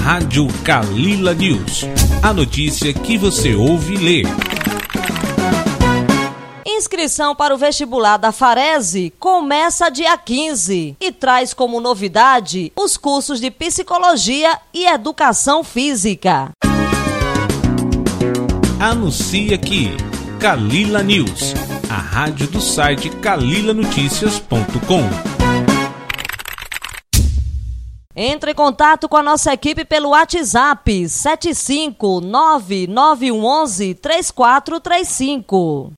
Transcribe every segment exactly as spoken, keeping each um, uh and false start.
Rádio Kalila News. A notícia que você ouve e lê. Inscrição para o vestibular da Farese começa dia quinze e traz como novidade os cursos de Psicologia e Educação Física. Anuncia aqui, Kalila News, a rádio do site kalila noticias ponto com. Entre em contato com a nossa equipe pelo WhatsApp sete cinco nove nove um um um três quatro três cinco.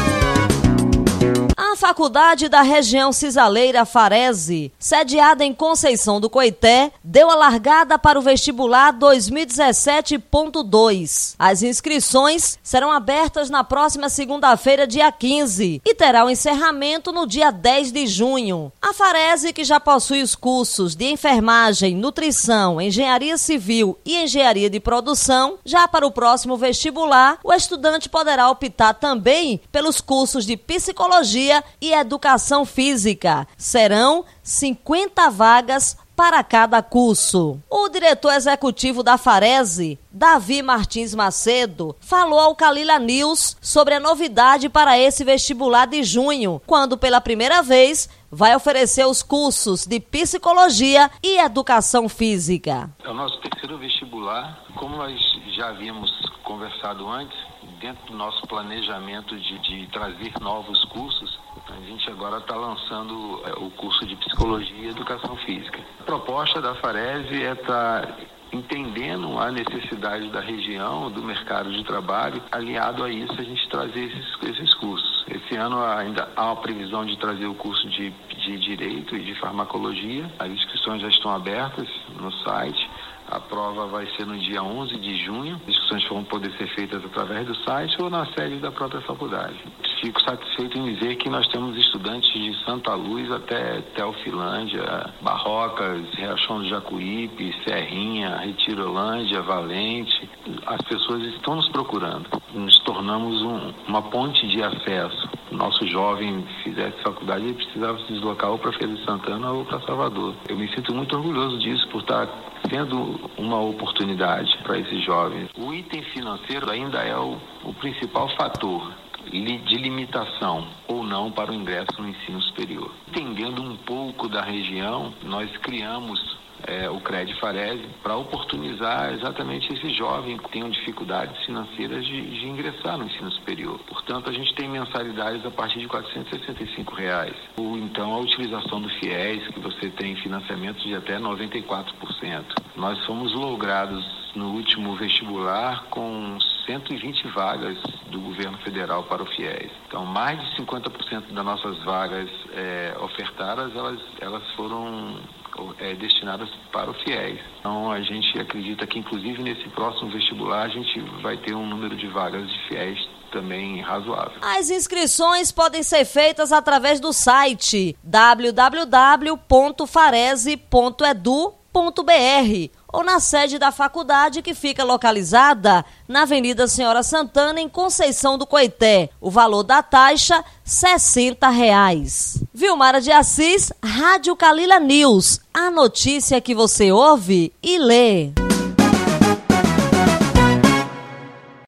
A Faculdade da Região Cisaleira Farese, sediada em Conceição do Coité, deu a largada para o vestibular dois mil e dezessete ponto dois. As inscrições serão abertas na próxima segunda-feira, dia quinze, e terá o encerramento no dia dez de junho. A Farese, que já possui os cursos de enfermagem, nutrição, engenharia civil e engenharia de produção, já para o próximo vestibular, o estudante poderá optar também pelos cursos de psicologia e educação física. Serão cinquenta vagas para cada curso. O diretor executivo da Farese, Davi Martins Macedo, falou ao Kalila News sobre a novidade para esse vestibular de junho, quando pela primeira vez vai oferecer os cursos de psicologia e educação física. É o nosso terceiro vestibular. Como nós já havíamos conversado antes, dentro do nosso planejamento de, de trazer novos cursos, a gente agora está lançando é, o curso de Psicologia e Educação Física. A proposta da Farese é estar entendendo a necessidade da região, do mercado de trabalho. Aliado a isso, a gente trazer esses, esses cursos. Esse ano ainda há a previsão de trazer o curso de, de Direito e de Farmacologia. As inscrições já estão abertas no site. A prova vai ser no dia onze de junho. As inscrições vão poder ser feitas através do site ou na sede da própria faculdade. Fico satisfeito em dizer que nós temos estudantes de Santa Luz até Teofilândia, Barrocas, Riachão do Jacuípe, Serrinha, Retirolândia, Valente. As pessoas estão nos procurando. Nos tornamos um, uma ponte de acesso. O nosso jovem fizesse faculdade, ele precisava se deslocar ou para Feira de Santana ou para Salvador. Eu me sinto muito orgulhoso disso, por estar sendo uma oportunidade para esses jovens. O item financeiro ainda é o, o principal fator de limitação ou não para o ingresso no ensino superior. Entendendo um pouco da região, nós criamos é, o Cred Farese para oportunizar exatamente esse jovem que tem dificuldades financeiras de, de ingressar no ensino superior. Portanto, a gente tem mensalidades a partir de quatrocentos e sessenta e cinco reais. Ou então a utilização do FIES, que você tem financiamento de até noventa e quatro por cento. Nós fomos logrados no último vestibular com cento e vinte vagas do governo federal para o FIES. Então, mais de cinquenta por cento das nossas vagas é, ofertadas, elas, elas foram é, destinadas para o FIES. Então, a gente acredita que, inclusive, nesse próximo vestibular, a gente vai ter um número de vagas de FIES também razoável. As inscrições podem ser feitas através do site w w w ponto farese ponto edu ponto b r ou na sede da faculdade, que fica localizada na Avenida Senhora Santana, em Conceição do Coité. O valor da taxa, sessenta reais. Vilmara de Assis, Rádio Kalila News. A notícia que você ouve e lê.